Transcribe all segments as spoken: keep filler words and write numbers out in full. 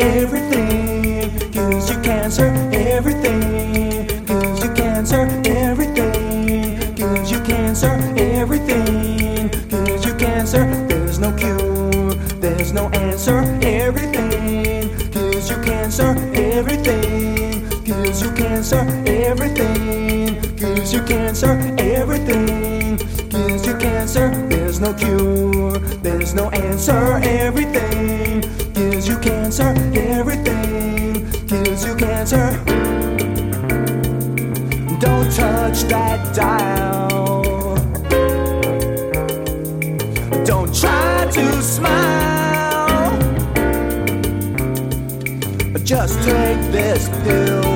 everything. Gives you cancer, everything. Gives you cancer, everything. Gives you cancer, everything. Gives you cancer, there's no cure, there's no answer, everything. Gives you cancer, everything. Gives you cancer, everything. Gives you cancer, everything. Gives you cancer, there's no cure, there's no answer, everything. Gives you cancer, everything. Gives you cancer. Don't touch that dial. Don't try to smile. Just take this pill.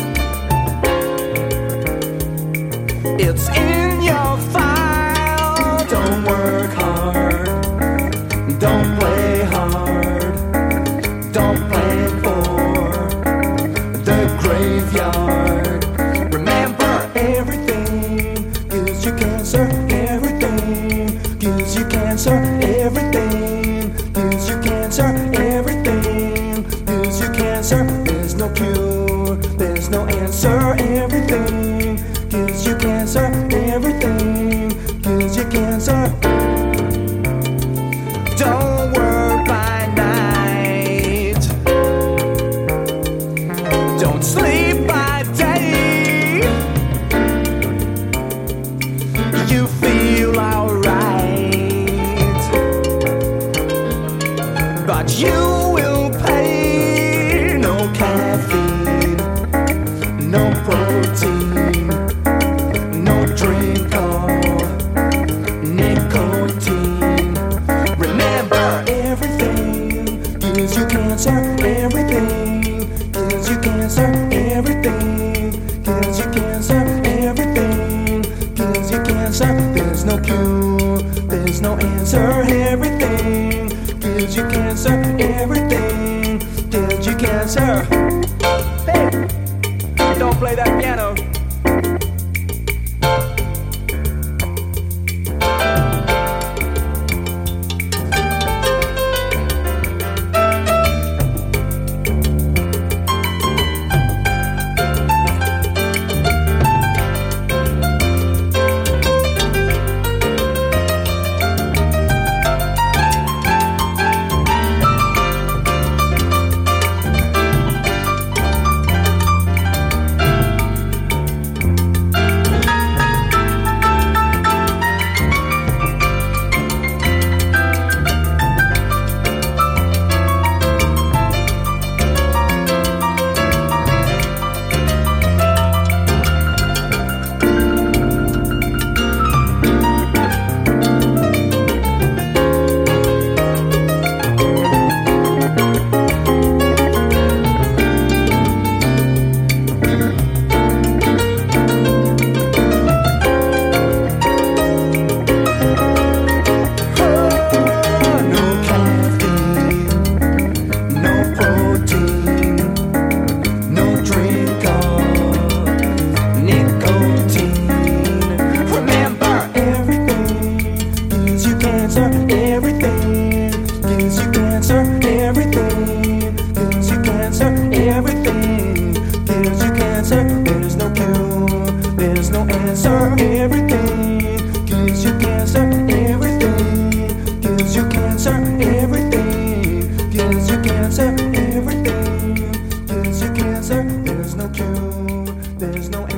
It's in your file. Don't work hard. Don't play hard. Don't plan for the graveyard. Remember, everything gives you cancer. Everything gives you cancer. Everything gives you cancer. Everything gives you cancer. There's no cure. There's no answer. Everything gives you cancer. Everything gives you cancer. Don't work by night. Don't sleep by day. You feel alright, but you will pay. No caffeine, no protein, no drink or nicotine. Remember, everything gives you cancer. Everything gives you cancer. Everything gives you cancer. Everything gives you cancer. There's no cure, there's no answer. Everything gives you cancer. Everything gives you cancer. Hey, don't play that piano. Everything gives you cancer. Everything gives you cancer. Everything gives you cancer. There's no cure, there's no answer. Everything gives you cancer. Everything gives you cancer. Everything gives you cancer. Everything gives you cancer. There's no cure, there's no answer.